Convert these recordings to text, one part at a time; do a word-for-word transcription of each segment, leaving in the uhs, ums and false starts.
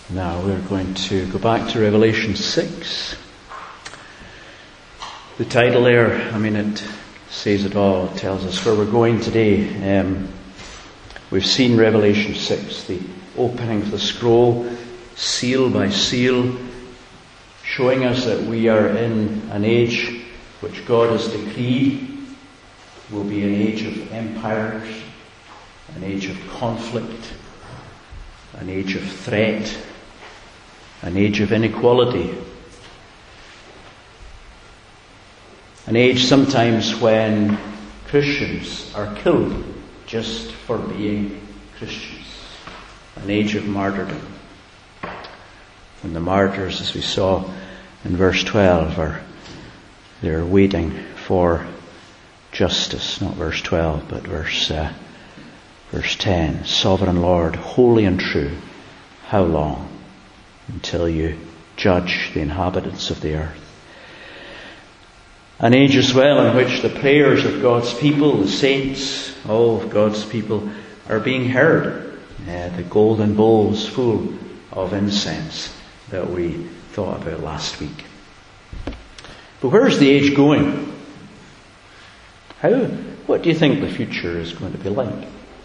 Now we're going to go back to Revelation six. The title there, I mean, it says it all. It tells us where we're going today. Um, we've seen Revelation six, the opening of the scroll, seal by seal, showing us that we are in an age which God has decreed will be an age of empires, an age of conflict, an age of threat, an age of inequality, an age sometimes when Christians are killed just for being Christians, an age of martyrdom. And the martyrs, as we saw in verse twelve, are they're waiting for justice. Not verse twelve, but verse uh, verse ten. Sovereign Lord, holy and true, how long until you judge the inhabitants of the earth? An age as well in which the prayers of God's people, the saints, all of God's people, are being heard. Uh, the golden bowls full of incense that we thought about last week. But where is the age going? How? What do you think the future is going to be like?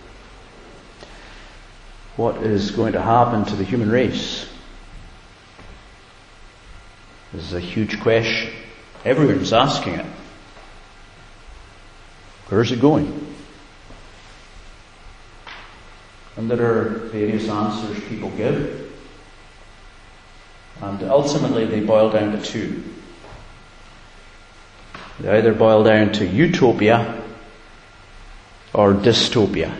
What is going to happen to the human race? This is a huge question. Everyone's asking it. Where is it going? And there are various answers people give. And ultimately they boil down to two. They either boil down to utopia or dystopia.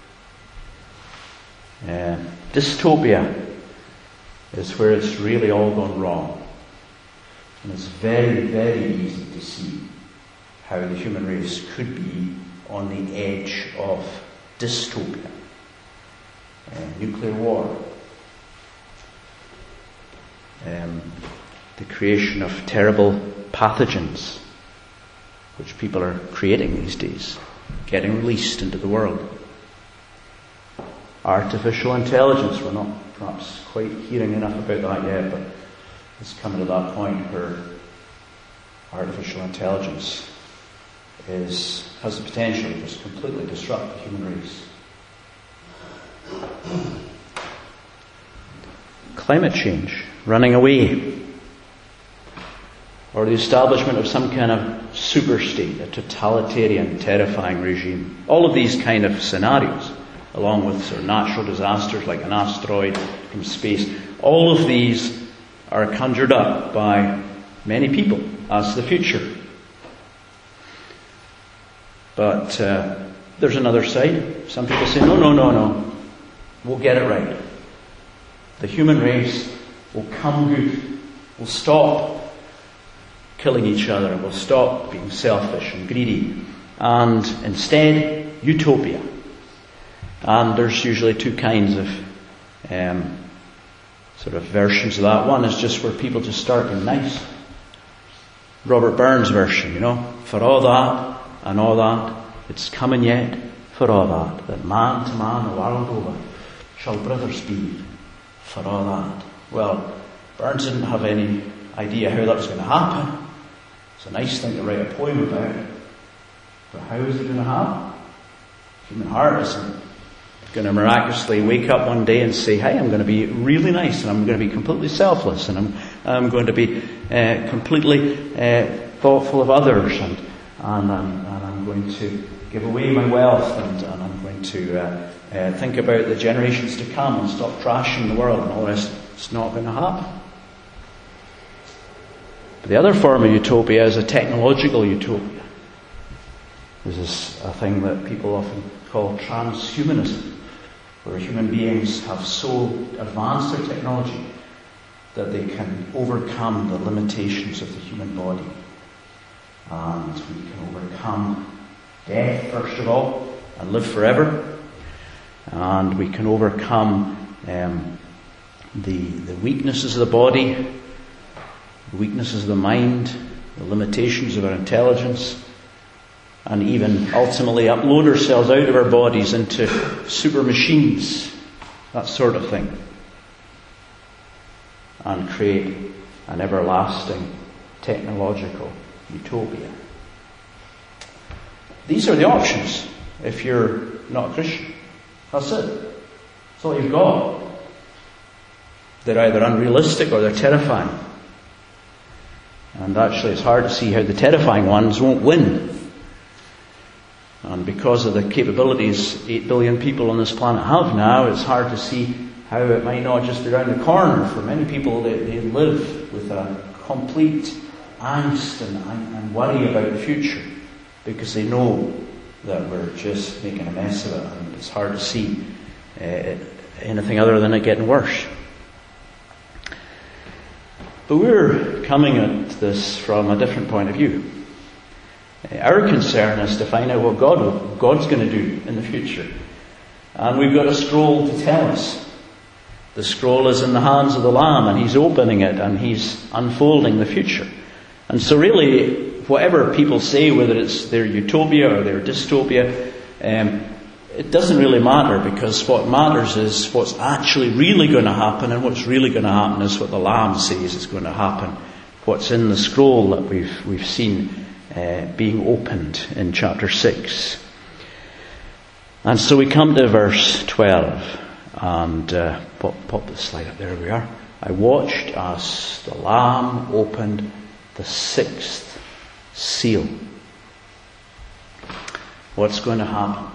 Uh, dystopia is where it's really all gone wrong. And it's very, very easy to see how the human race could be on the edge of dystopia. Uh, nuclear war. Um, the creation of terrible pathogens, which people are creating these days, getting released into the world. Artificial intelligence, we're not perhaps quite hearing enough about that yet, but it's coming to that point where artificial intelligence is has the potential to just completely disrupt the human race. Climate change, running away, or the establishment of some kind of super state, a totalitarian, terrifying regime. All of these kind of scenarios, along with sort of natural disasters like an asteroid from space, all of these are conjured up by many people as the future. But uh, there's another side. Some people say, no, no, no, no. We'll get it right. The human race will come good. We'll stop killing each other. We'll stop being selfish and greedy. And instead, utopia. And there's usually two kinds of um, sort of versions of that. One is just where people just start being nice. Robert Burns' version, you know, for all that and all that, it's coming yet, for all that, that man to man the world over shall brothers be, for all that. Well, Burns didn't have any idea how that was going to happen. It's a nice thing to write a poem about, but how is it going to happen? The human heart isn't going to miraculously wake up one day and say, hey, I'm going to be really nice and I'm going to be completely selfless and I'm I'm going to be uh, completely uh, thoughtful of others and and, um, and I'm going to give away my wealth and, and I'm going to uh, uh, think about the generations to come and stop trashing the world and all the rest. It's not going to happen. But the other form of utopia is a technological utopia. This is a thing that people often call transhumanism, where human beings have so advanced their technology that they can overcome the limitations of the human body. And we can overcome death, first of all, and live forever. And we can overcome um, the, the weaknesses of the body, the weaknesses of the mind, the limitations of our intelligence, and even ultimately upload ourselves out of our bodies into super machines, that sort of thing. and create an everlasting technological utopia. These are the options if you're not a Christian. That's it. That's all you've got. They're either unrealistic or they're terrifying. And actually it's hard to see how the terrifying ones won't win. And because of the capabilities eight billion people on this planet have now, it's hard to see how it might not just be around the corner. For many people, they, they live with a complete angst and, and worry about the future because they know that we're just making a mess of it, and it's hard to see uh, anything other than it getting worse. But we're coming at this from a different point of view. Our concern is to find out what God, God's going to do in the future. And we've got a scroll to tell us. The scroll is in the hands of the Lamb, and He's opening it, and He's unfolding the future. And so really, whatever people say, whether it's their utopia or their dystopia, um, it doesn't really matter, because what matters is what's actually really going to happen, and what's really going to happen is what the Lamb says is going to happen. What's in the scroll that we've we've seen Uh, being opened in chapter six. And so we come to verse twelve, and uh, pop, pop the slide up, there we are. I watched as the Lamb opened the sixth seal. What's going to happen?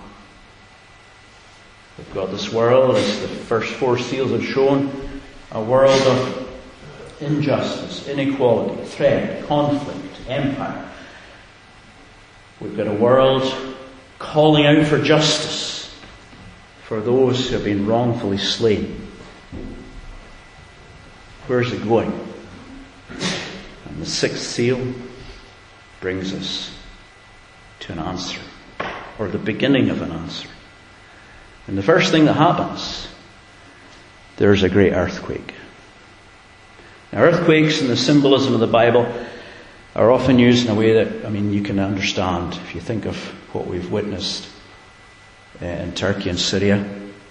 We've got this world, as the first four seals have shown, a world of injustice, inequality, threat, conflict, empire. We've got a world calling out for justice for those who have been wrongfully slain. Where's it going? And the sixth seal brings us to an answer, or the beginning of an answer. And the first thing that happens, there's a great earthquake. Now, earthquakes in the symbolism of the Bible are often used in a way that, I mean, you can understand if you think of what we've witnessed uh, in Turkey and Syria.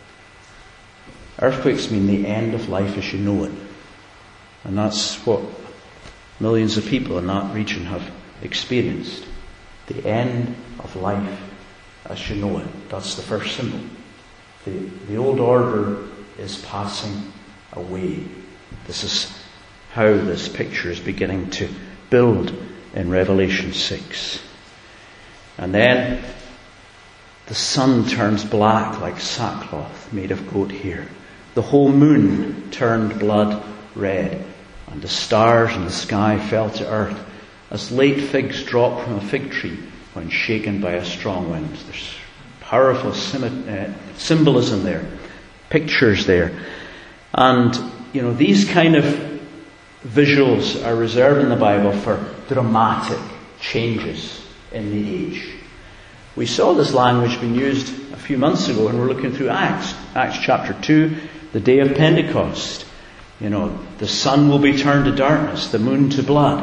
Earthquakes mean the end of life as you know it. And that's what millions of people in that region have experienced. The end of life as you know it. That's the first symbol. The, the old order is passing away. This is how this picture is beginning to build in Revelation six. And then the sun turns black like sackcloth made of goat hair. The whole moon turned blood red, and the stars in the sky fell to earth as late figs drop from a fig tree when shaken by a strong wind. There's powerful sim- uh, symbolism there, pictures there. And, you know, these kind of visuals are reserved in the Bible for dramatic changes in the age. We saw this language being used a few months ago when we were looking through Acts. Acts chapter two, the day of Pentecost. You know, the sun will be turned to darkness, the moon to blood.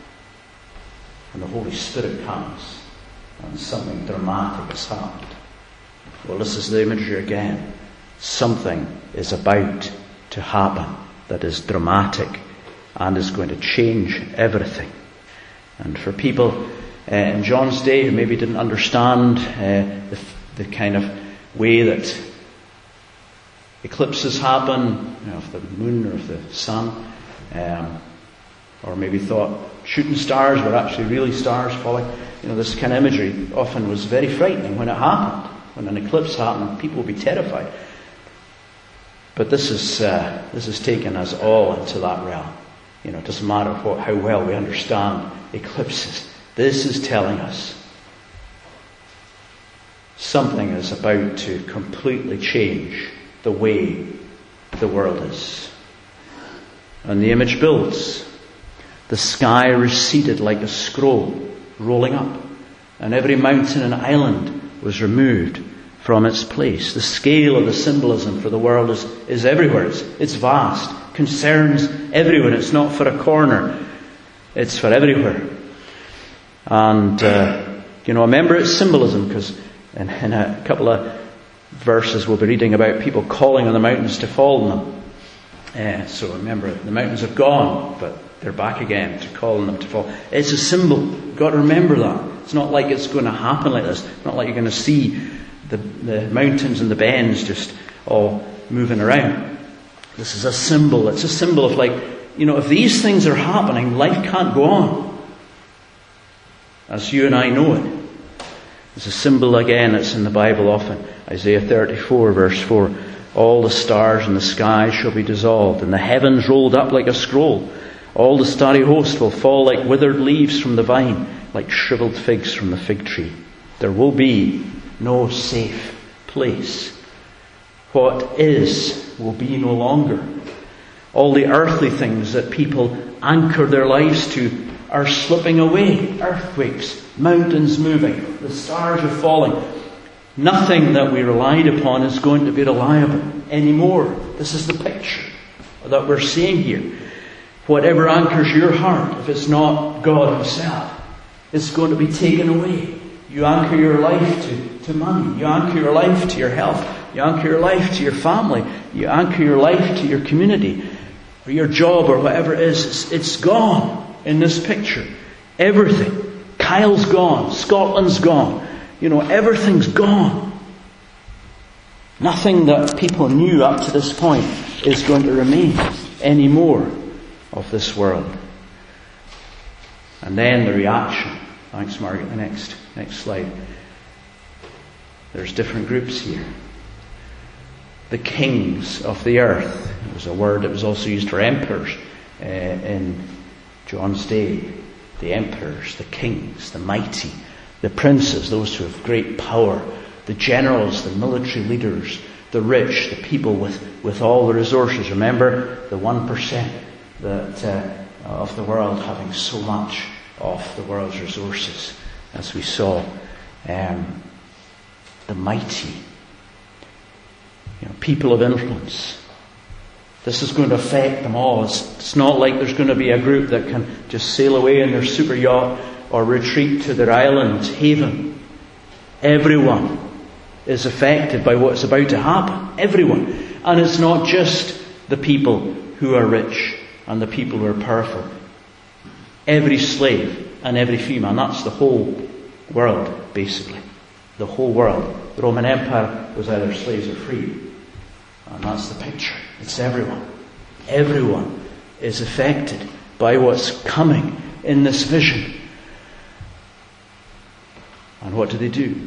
And the Holy Spirit comes, and something dramatic has happened. Well, this is the imagery again. Something is about to happen that is dramatic and is going to change everything. And for people uh, in John's day who maybe didn't understand uh, the, the kind of way that eclipses happen, you know, of the moon or of the sun, um, or maybe thought shooting stars were actually really stars falling, you know, this kind of imagery often was very frightening when it happened. When an eclipse happened, people would be terrified. But this is uh, this is taken us all into that realm. You know, it doesn't matter what, how well we understand eclipses. This is telling us something is about to completely change the way the world is. And the image builds. The sky receded like a scroll rolling up, and every mountain and island was removed from its place. The scale of the symbolism for the world is, is everywhere. It's, it's vast. Concerns everyone. It's not for a corner. It's for everywhere. And, uh, you know, remember its symbolism, because in, in a couple of verses we'll be reading about people calling on the mountains to fall on them. Uh, so remember, the mountains have gone, but they're back again to calling them to fall. It's a symbol. You've got to remember that. It's not like it's going to happen like this. It's not like you're going to see the, the mountains and the bends just all moving around. This is a symbol. It's a symbol of, like, you know, if these things are happening, life can't go on as you and I know it. It's a symbol, again, it's in the Bible often. Isaiah thirty-four verse four. All the stars in the sky shall be dissolved, and the heavens rolled up like a scroll. All the starry host will fall like withered leaves from the vine, like shriveled figs from the fig tree. There will be no safe place. What is will be no longer. All the earthly things that people anchor their lives to are slipping away. Earthquakes, mountains moving, the stars are falling. Nothing that we relied upon is going to be reliable anymore. This is the picture that we're seeing here. Whatever anchors your heart, if it's not God Himself, it's going to be taken away. You anchor your life to, to money. You anchor your life to your health. You anchor your life to your family. You anchor your life to your community or your job or whatever it is. It's, it's gone in this picture. Everything. Kyle's gone. Scotland's gone. You know, everything's gone. Nothing that people knew up to this point is going to remain anymore of this world. And then the reaction. Thanks, Margaret. The next, next slide. There's different groups here. The kings of the earth. It was a word that was also used for emperors uh, in John's day. The emperors, the kings, the mighty, the princes, those who have great power, the generals, the military leaders, the rich, the people with, with all the resources. Remember the one percent that uh, of the world having so much of the world's resources, as we saw. Um, the mighty, you know, people of influence. This is going to affect them all. It's, it's not like there's going to be a group that can just sail away in their super yacht or retreat to their island haven. Everyone is affected by what's about to happen. Everyone. And it's not just the people who are rich and the people who are powerful. Every slave and every female. And that's the whole world, basically. The whole world. The Roman Empire was either slaves or free. And that's the picture. It's everyone. Everyone is affected by what's coming in this vision. And what do they do?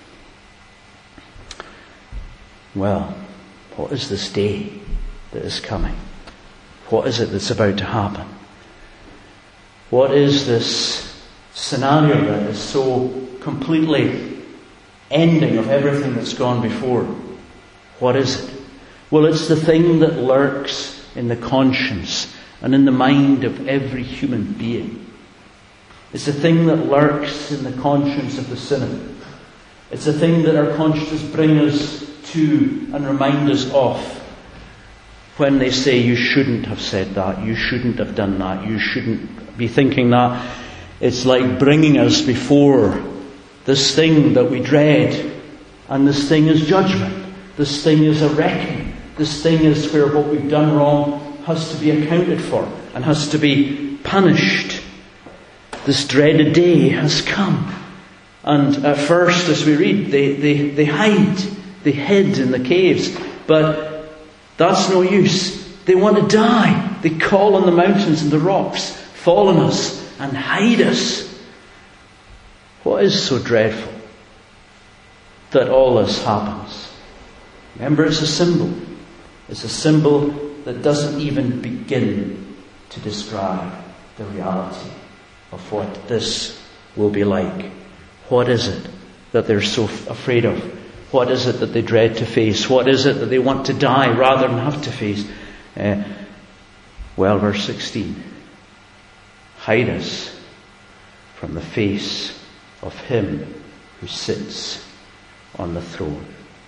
Well, what is this day that is coming? What is it that's about to happen? What is this scenario that is so completely ending of everything that's gone before? What is it? Well, it's the thing that lurks in the conscience and in the mind of every human being. It's the thing that lurks in the conscience of the sinner. It's the thing that our consciences bring us to and remind us of when they say, you shouldn't have said that, you shouldn't have done that, you shouldn't be thinking that. It's like bringing us before this thing that we dread. And this thing is judgment. This thing is a reckoning. This thing is where what we've done wrong has to be accounted for and has to be punished. This dreaded day has come. And at first, as we read, they, they, they hide. They hid in the caves. But that's no use. They want to die. They call on the mountains and the rocks. Fall on us and hide us. What is so dreadful that all this happens? Remember, it's a symbol. It's a symbol that doesn't even begin to describe the reality of what this will be like. What is it that they're so afraid of? What is it that they dread to face? What is it that they want to die rather than have to face? Uh, well, verse sixteen. Hide us from the face of him who sits on the throne.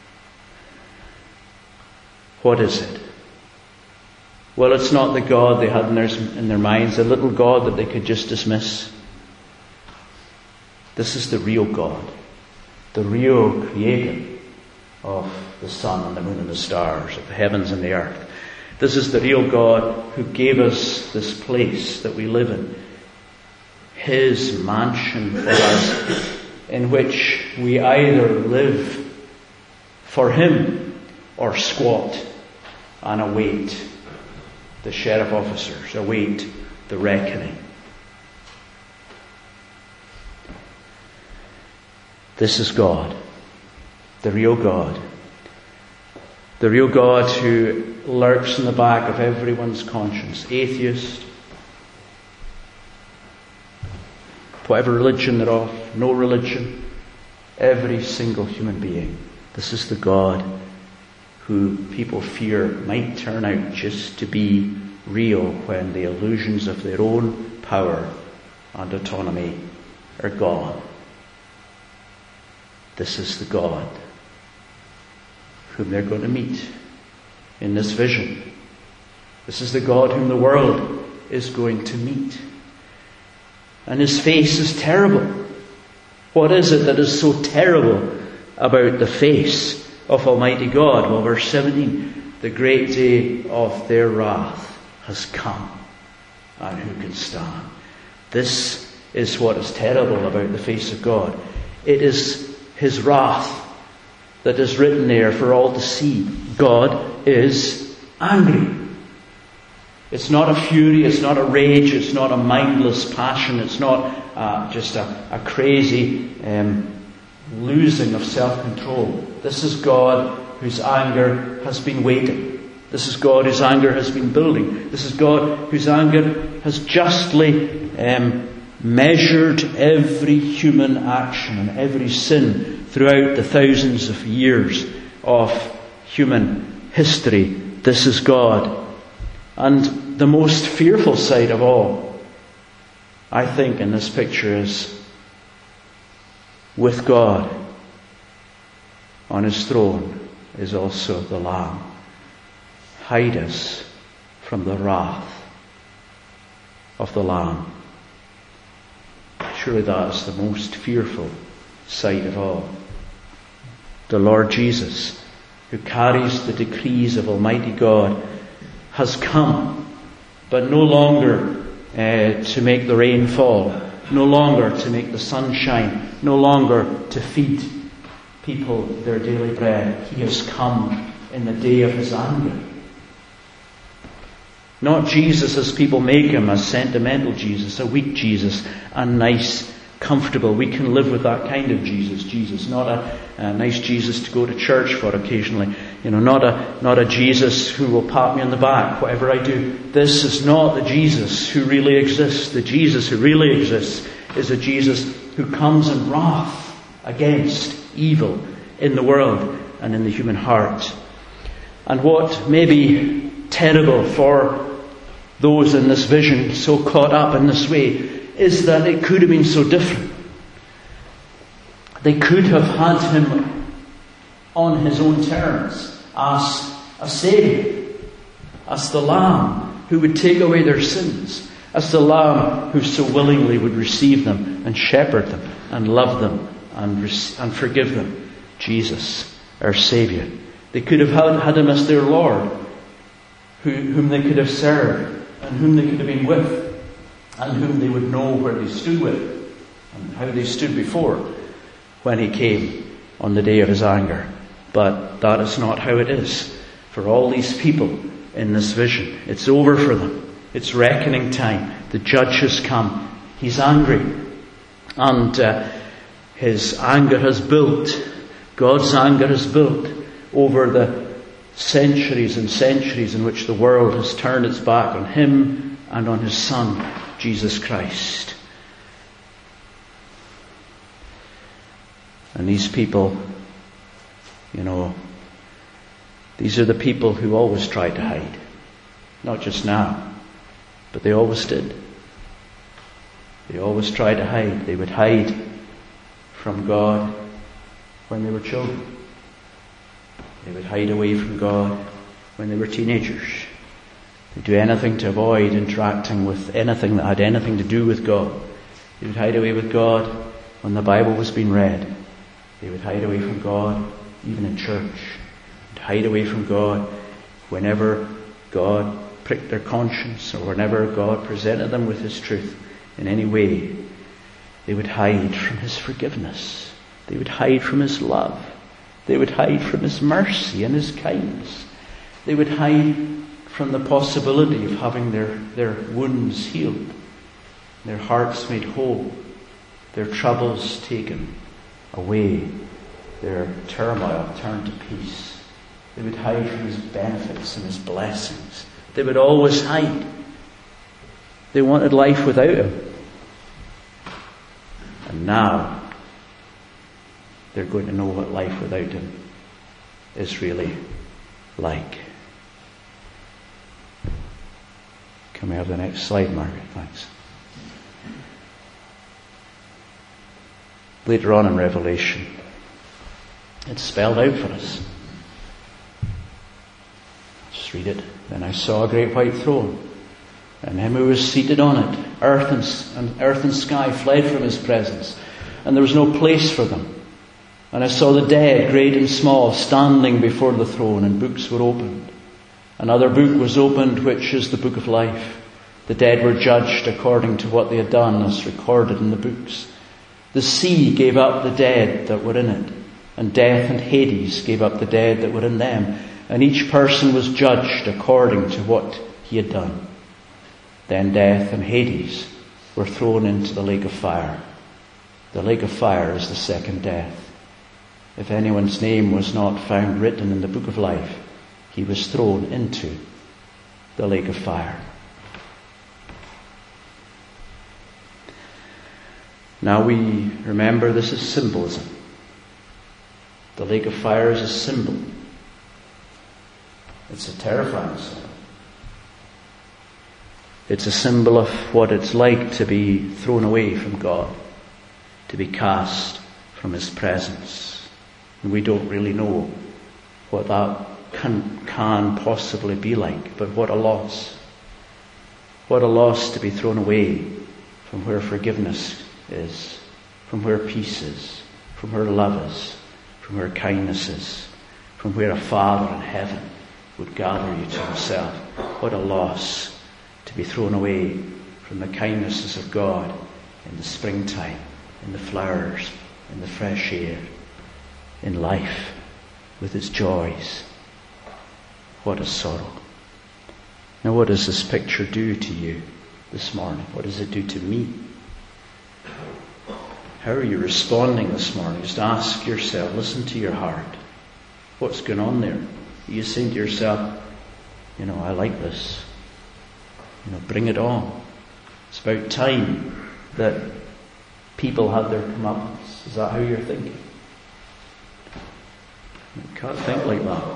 What is it? Well, it's not the God they had in their, in their minds, a little God that they could just dismiss. This is the real God, the real creator of the sun and the moon and the stars, of the heavens and the earth. This is the real God who gave us this place that we live in. His mansion for us, in which we either live for Him or squat and await the sheriff officers, await the reckoning. This is God, the real God. The real God who lurks in the back of everyone's conscience. Atheist, whatever religion they're of, no religion, every single human being. This is the God who people fear might turn out just to be real when the illusions of their own power and autonomy are gone. This is the God whom they're going to meet in this vision. This is the God whom the world is going to meet. And His face is terrible. What is it that is so terrible about the face of Almighty God? Well, verse seventeen, the great day of their wrath has come, and who can stand? This is what is terrible about the face of God. It is His wrath that is written there for all to see. God is angry. It's not a fury, it's not a rage, it's not a mindless passion, it's not uh, just a, a crazy um, losing of self-control. This is God whose anger has been waiting. This is God whose anger has been building. This is God whose anger has justly um, measured every human action and every sin throughout the thousands of years of human history. This is God. And the most fearful sight of all, I think, in this picture is with God on His throne is also the Lamb. Hide us from the wrath of the Lamb. Surely that is the most fearful sight of all. The Lord Jesus, who carries the decrees of Almighty God, has come, but no longer uh, to make the rain fall, no longer to make the sun shine, no longer to feed people their daily bread. He has come in the day of His anger. Not Jesus as people make Him, a sentimental Jesus, a weak Jesus, a nice, comfortable. We can live with that kind of Jesus. Jesus, not a, a nice Jesus to go to church for occasionally. You know, not a not a Jesus who will pat me on the back whatever I do. This is not the Jesus who really exists. The Jesus who really exists is a Jesus who comes in wrath against evil in the world and in the human heart. And what may be terrible for those in this vision so caught up in this way is that it could have been so different. They could have had Him on His own terms as a Saviour, as the Lamb who would take away their sins, as the Lamb who so willingly would receive them and shepherd them and love them and, re- and forgive them. Jesus, our Saviour. They could have had, had Him as their Lord, who, whom they could have served and whom they could have been with, and whom they would know where they stood with and how they stood before when He came on the day of His anger. But that is not how it is for all these people in this vision. It's over for them. It's reckoning time. The judge has come. He's angry. And uh, His anger has built. God's anger has built over the centuries and centuries in which the world has turned its back on Him and on His Son, Jesus Christ. And these people, you know, these are the people who always tried to hide. Not just now, but they always did. They always tried to hide. They would hide from God when they were children. They would hide away from God when they were teenagers. They'd do anything to avoid interacting with anything that had anything to do with God. They would hide away with God when the Bible was being read. They would hide away from God even in church. They'd hide away from God whenever God pricked their conscience, or whenever God presented them with His truth in any way, they would hide from His forgiveness. They would hide from His love. They would hide from His mercy and His kindness. They would hide from the possibility of having their, their wounds healed, their hearts made whole, their troubles taken away, their turmoil turned to peace. They would hide from His benefits and His blessings. They would always hide. They wanted life without Him. And now they're going to know what life without Him is really like. Can we have the next slide, Margaret? Thanks. Later on in Revelation, it's spelled out for us. Just read it. Then I saw a great white throne, and Him who was seated on it. Earth and, and earth and sky fled from His presence, and there was no place for them. And I saw the dead, great and small, standing before the throne, and books were opened. Another book was opened, which is the book of life. The dead were judged according to what they had done, as recorded in the books. The sea gave up the dead that were in it, and death and Hades gave up the dead that were in them, and each person was judged according to what he had done. Then death and Hades were thrown into the lake of fire. The lake of fire is the second death. If anyone's name was not found written in the book of life, he was thrown into the lake of fire. Now we remember this is symbolism. The lake of fire is a symbol. It's a terrifying symbol. It's a symbol of what it's like to be thrown away from God, to be cast from His presence. And we don't really know what that can, can possibly be like, but what a loss. What a loss to be thrown away from where forgiveness is, from where peace is, from where love is, from where kindness is, from where a Father in heaven would gather you to Himself. What a loss to be thrown away from the kindnesses of God in the springtime, in the flowers, in the fresh air, in life, with its joys. What a sorrow. Now what does this picture do to you this morning? What does it do to me? How are you responding this morning? Just ask yourself, listen to your heart. What's going on there? Are you saying to yourself, you know, I like this. You know, bring it on. It's about time that people had their comeuppance. Is that how you're thinking? You can't think like that.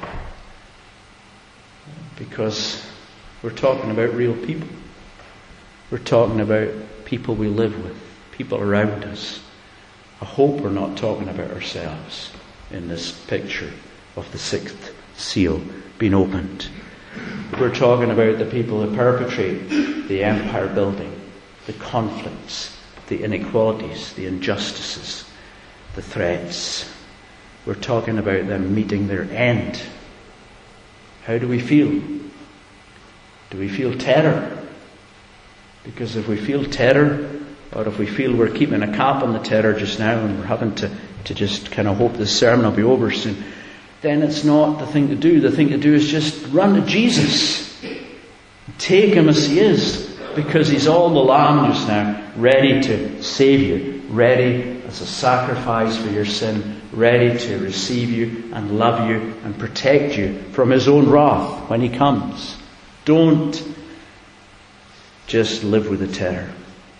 Because we're talking about real people. We're talking about people we live with, people around us. I hope we're not talking about ourselves in this picture of the sixth seal being opened. We're talking about the people who perpetrate the empire building, the conflicts, the inequalities, the injustices, the threats. We're talking about them meeting their end. How do we feel? Do we feel terror? Because if we feel terror, or if we feel we're keeping a cap on the terror just now and we're having to, to just kind of hope this sermon will be over soon, then it's not the thing to do. The thing to do is just run to Jesus. Take Him as He is, because He's all the Lamb just now, ready to save you, ready as a sacrifice for your sin, ready to receive you and love you and protect you from His own wrath when He comes. Don't just live with the terror.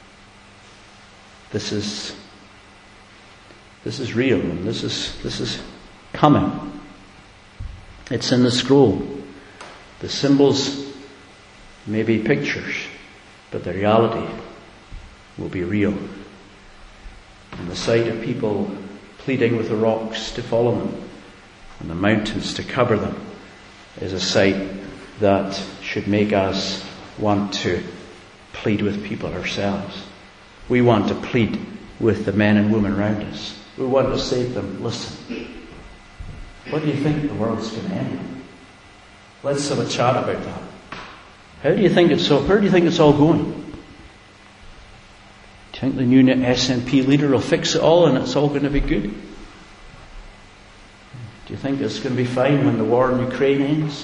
This is this is real, and this is this is coming. It's in the scroll. The symbols may be pictures, but the reality will be real. And the sight of people pleading with the rocks to follow them and the mountains to cover them is a sight that should make us want to plead with people ourselves. We want to plead with the men and women around us. We want to say to them, listen, what do you think the world's going to end? Let's have a chat about that. How do you think it's all, where do you think it's all going? Do you think the new S N P leader will fix it all and it's all going to be good? Do you think it's going to be fine when the war in Ukraine ends?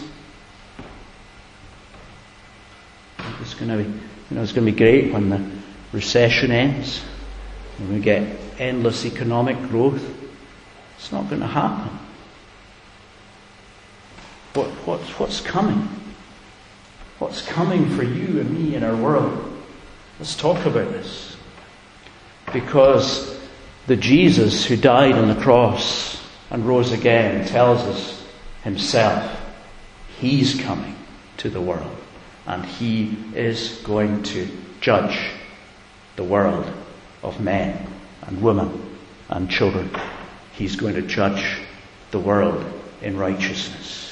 It's going to be, you know, it's going to be great when the recession ends, when we get endless economic growth. It's not going to happen. What, what, what's coming? What's coming for you and me in our world? Let's talk about this. Because the Jesus who died on the cross and rose again tells us himself, he's coming to the world. And he is going to judge the world of men and women and children. He's going to judge the world in righteousness.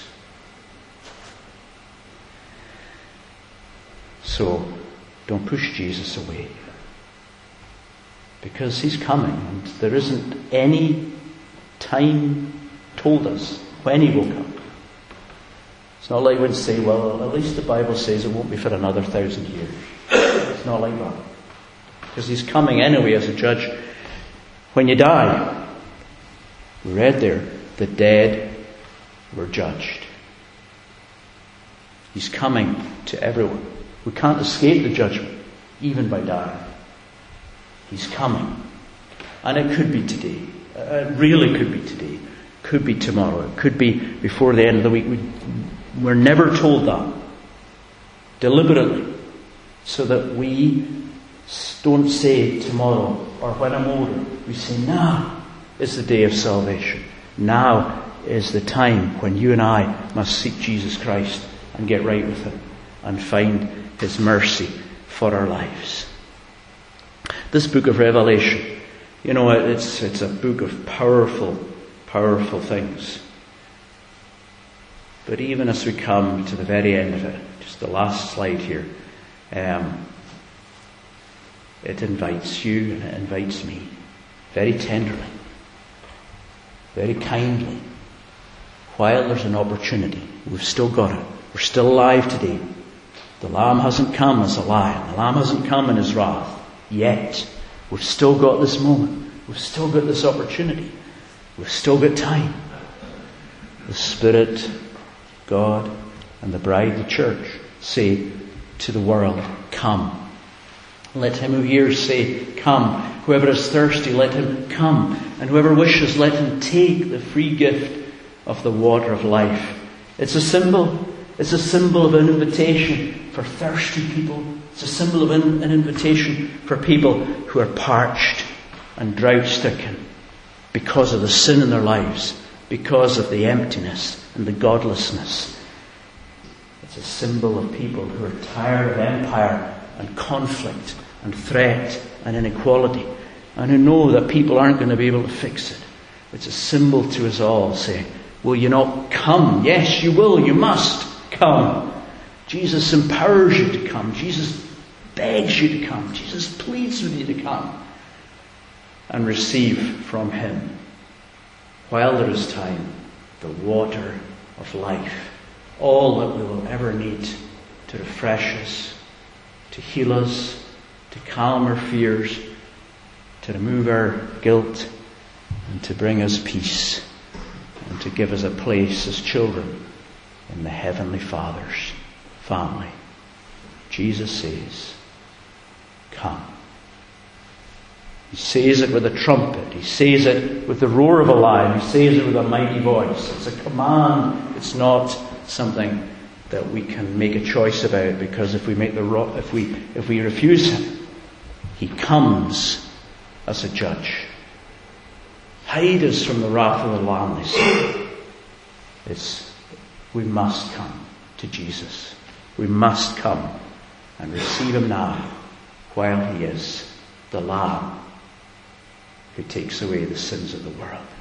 So, don't push Jesus away. Because he's coming, and there isn't any time told us when he will come. It's not like we'd say, well, at least the Bible says it won't be for another thousand years. It's not like that. Because he's coming anyway as a judge. When you die, we read there, the dead were judged. He's coming to everyone. We can't escape the judgment, even by dying. He's coming. And it could be today. It really could be today. It could be tomorrow. It could be before the end of the week. We, we're never told that. Deliberately. So that we don't say tomorrow or when I'm older. We say now is the day of salvation. Now is the time when you and I must seek Jesus Christ and get right with him and find his mercy for our lives. This book of Revelation, you know, it's it's a book of powerful, powerful things. But even as we come to the very end of it, just the last slide here, um, it invites you and it invites me very tenderly, very kindly. While there's an opportunity, we've still got it. We're still alive today. The Lamb hasn't come as a lion. The Lamb hasn't come in his wrath. Yet, we've still got this moment. We've still got this opportunity. We've still got time. The Spirit, God, and the bride, the church, say to the world, come. Let him who hears say, come. Whoever is thirsty, let him come. And whoever wishes, let him take the free gift of the water of life. It's a symbol. It's a symbol of an invitation for thirsty people. It's a symbol of an, an invitation for people who are parched and drought-stricken because of the sin in their lives, because of the emptiness and the godlessness. It's a symbol of people who are tired of empire and conflict and threat and inequality, and who know that people aren't going to be able to fix it. It's a symbol to us all saying, will you not come? Yes, you will. You must come. Jesus empowers you to come. Jesus begs you to come. Jesus pleads with you to come and receive from him, while there is time, the water of life. All that we will ever need to refresh us, to heal us, to calm our fears, to remove our guilt, and to bring us peace, and to give us a place as children in the Heavenly Father's family. Jesus says, come. He says it with a trumpet. He says it with the roar of a lion. He says it with a mighty voice. It's a command. It's not something that we can make a choice about, because if we make the ro- if we if we refuse him, he comes as a judge. Hide us from the wrath of the Lamb, they say. It's we must come to Jesus. We must come and receive him now, while he is the Lamb who takes away the sins of the world.